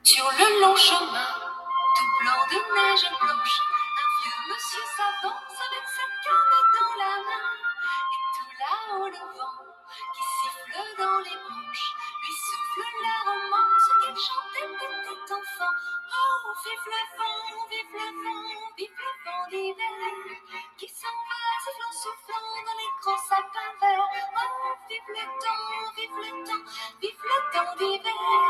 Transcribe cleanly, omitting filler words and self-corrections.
Sur le long chemin, tout blanc de neige blanche, un vieux monsieur s'avance avec sa canne dans la main. Et tout là-haut le vent, qui siffle dans les branches, lui souffle la romance qu'elle chantait petit enfant. Oh, vive le vent, vive le vent, vive le vent d'hiver, qui s'en va sifflant, soufflant dans les grands sapins verts. Oh, vive le temps, vive le temps, vive le temps d'hiver.